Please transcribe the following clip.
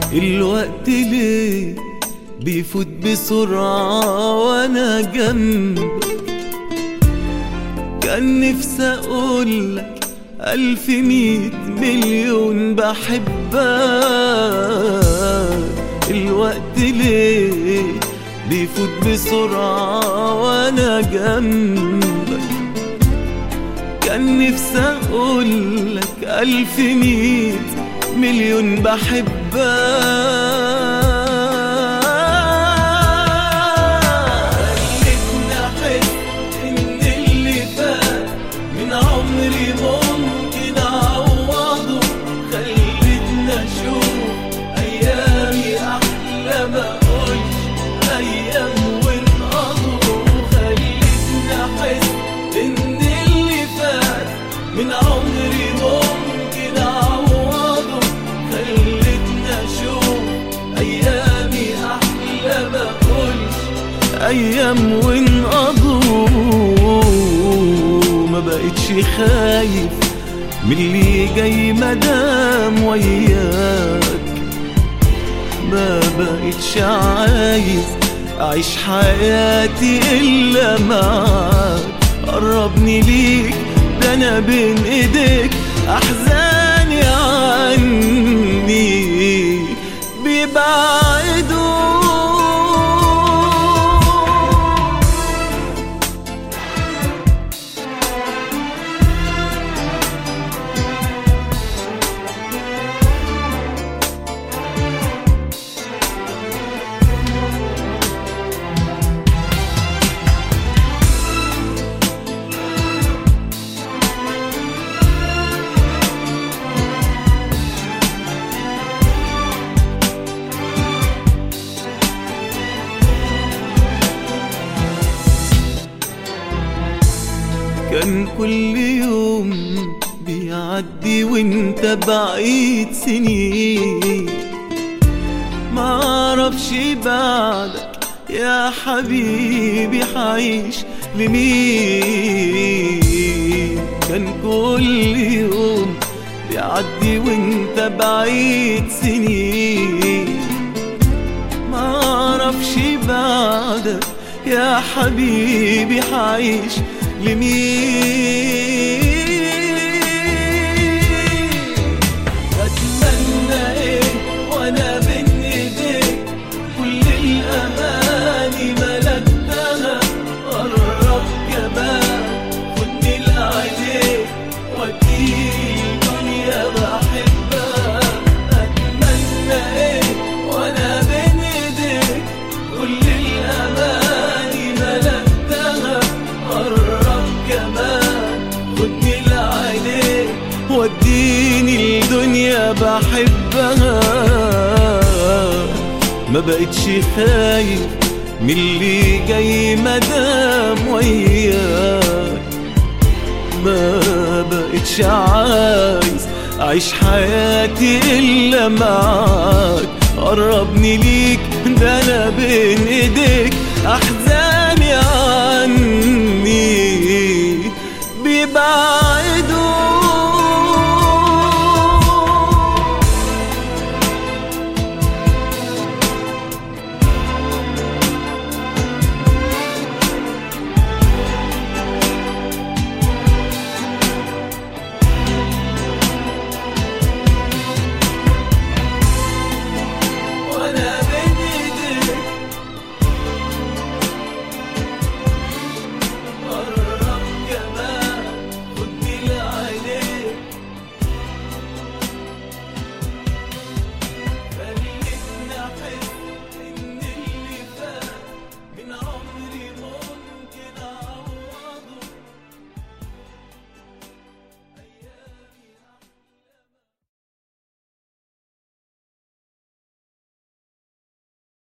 الوقت ليه بيفوت بسرعة وانا جنبك؟ كان نفسي اقولك 1000 1,000,000 بحبك. الوقت ليه بيفوت بسرعة وانا جنبك؟ كان نفسي اقولك 1000 1,000,000 بحبك. خلتني احس ان اللي فات من عمري ممكن اعوضه، خلتني اشوف ايامي احلى ما اقولش ايام وانقضوا. خلتني احس ان اللي فات من عمري ممكن اعوضه، خلتني اشوف ايامي احلى ما اقولش ايام وانقضوا. ما بقتش خايف من اللي جاي مدام وياك، ما بقتش عايز اعيش حياتي الا معاك. قربني ليك ده انا بين ايديك، احزاني عني بيبعدوا. كان كل يوم بيعدي وانت بعيد سنين، معرفش بعدك يا حبيبي حعيش لمين. كان كل يوم بيعدي وانت بعيد سنين، معرفش بعدك يا حبيبي حعيش لمين. أتمنى إيه وأنا بين إيديك، كل الأماني ملكتها. قرب كمان خدني لعينيك وديني الدنيا بحبها. أتمنى إيه وأنا بين إيديك، كل الأماني ملكتها. قرب كمان خدني لعينيك وديني الدنيا بحبها. ما بقتش خايف من اللي جاي مدام وياك، ما بقتش عايز اعيش حياتي الا معاك. قربني ليك ده انا بين ايديك، احزان